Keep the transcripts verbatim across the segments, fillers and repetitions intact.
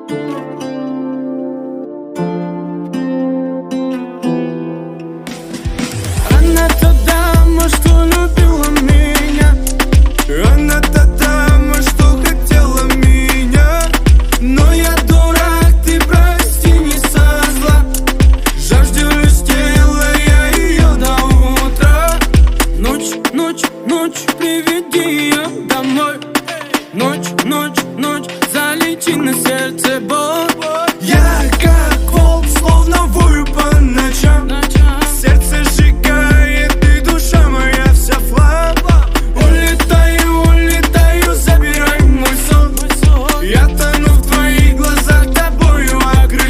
Она та дама, что любила меня. Она та дама, что хотела меня. Но я дурак, ты прости, не со зла. Жажду лишь тела я ее до утра. Ночь, ночь, ночь, приведи ее домой. Ночь, ночь, ночь, залети на сердце боль. Я как волк, словно вою по ночам. Сердце сжигает, и душа моя вся флаг. Улетаю, улетаю, забирай мой сон. Я тону в твоих глазах, тобою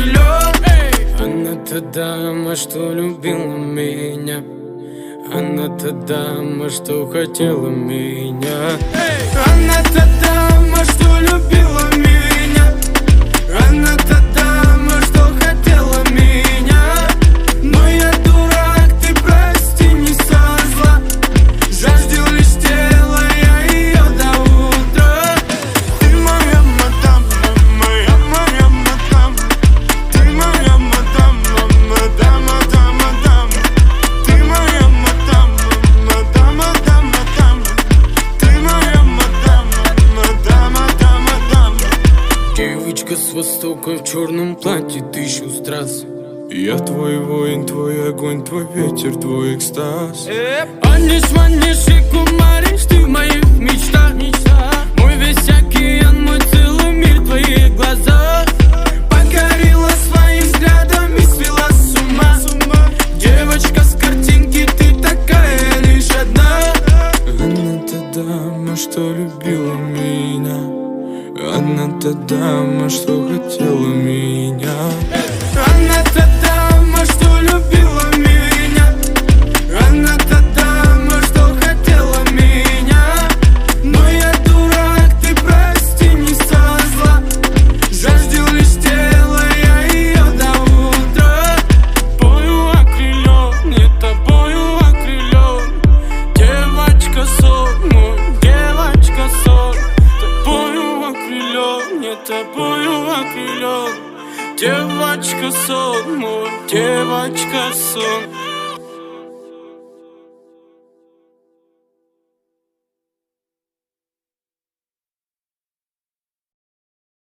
окрылен. Она та дама, что любила меня. Она та дама, что хотела меня. Она та дама, что любила меня. Она та дама, что хотела меня. Но я дурак, ты прости, не со зла. Жаждал лишь тела я ее до утра. Ты моя мадам, моя, моя мадам. Ты моя мадам, мадам, мадам, мадам. Ты моя мадам, мадам, мадам, мадам. Ты моя мадам, мадам, мадам, мадам. Девочка с востока в черном платье, тысячу страз. Я твой воин, твой огонь, твой ветер, твой экстаз. Аниш, маниш и кумариш, ты в моих мечтах. Мой весь океан, мой целый мир в твоих глазах. Покорила своим взглядом и свела с ума. Девочка с картинки, ты такая лишь одна. Она та дама, что любила меня. Она та дама, что хотела меня. Она та дама, что любила меня. Она та дама, что хотела меня. Но я дурак, ты прости, не со зла. Жаждал лишь тела я ее до утра. Тобою окрылен, не тобою окрылен. Девочка сон мой, девочка сон. Тобою окрылен, не тобою окрылен. Девочка сон мой, девочка сон.